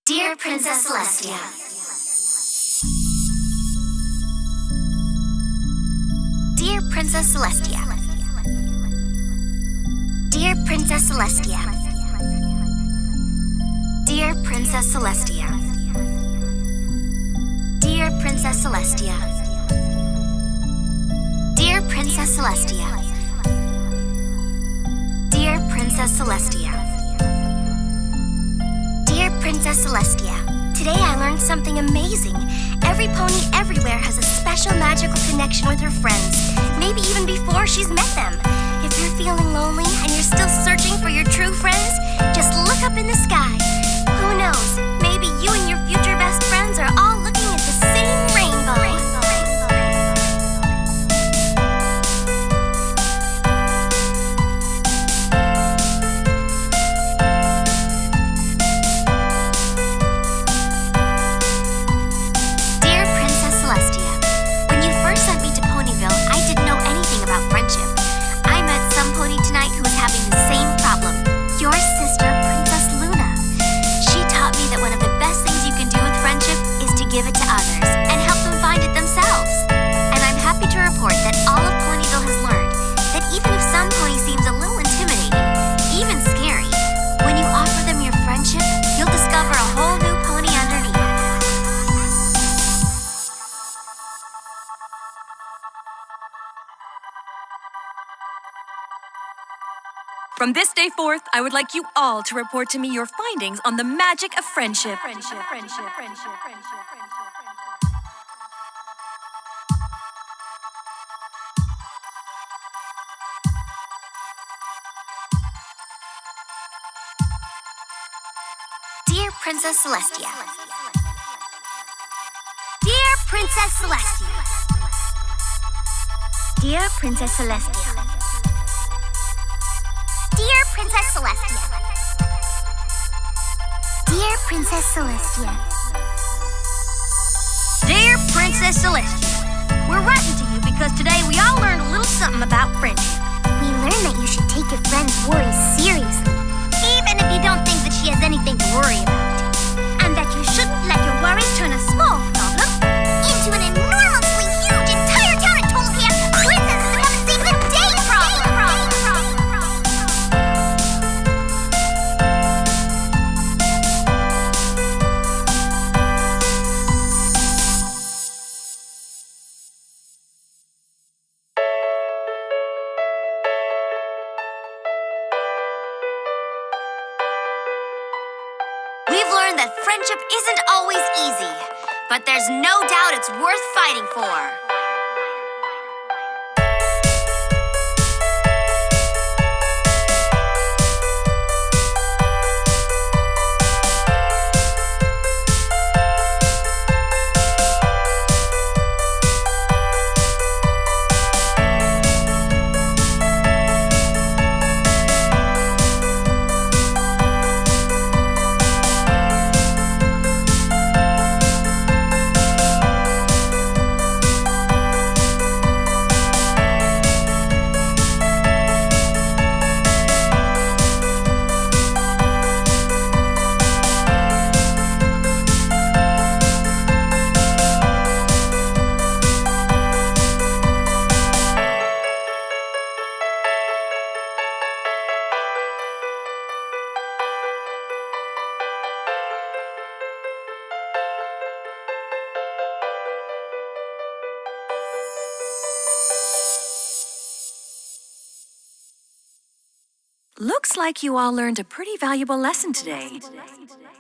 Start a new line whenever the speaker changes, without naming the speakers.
Dear Princess Celestia. Dear Princess Celestia. Dear Princess Celestia. Dear Princess Celestia. Dear Princess Celestia. Dear Princess Celestia. Dear Princess Celestia. Dear Princess Celestia, today I learned something amazing. Every pony everywhere has a special magical connection with her friends, maybe even before she's met them. If you're feeling lonely and you're still searching for your true friends, just look up in the sky. Who knows, maybe you and your future best friends are all looking at the same rainbow. Give it to others and help them find it themselves. And I'm happy to report that all of Ponyville has learned that even if some pony seems a little intimidating, even scary, when you offer them your friendship, you'll discover a whole new pony underneath.
From this day forth, I would like you all to report to me your findings on the magic of friendship.
Dear Princess Celestia. Dear Princess Celestia. Dear Princess Celestia. Dear Princess Celestia. Dear Princess Celestia. Dear Princess Celestia, we're writing to you because today we all learned a little something about friendship. We learned that you should take your friend's worries seriously, even if you don't think that she has anything to worry about. And that you shouldn't let your worries turn a small problem into an enormously huge entire town of total chaos princesses that haven't saved the day problem. We've learned that friendship isn't always easy, but there's no doubt it's worth fighting for.
Looks like you all learned a pretty valuable lesson today.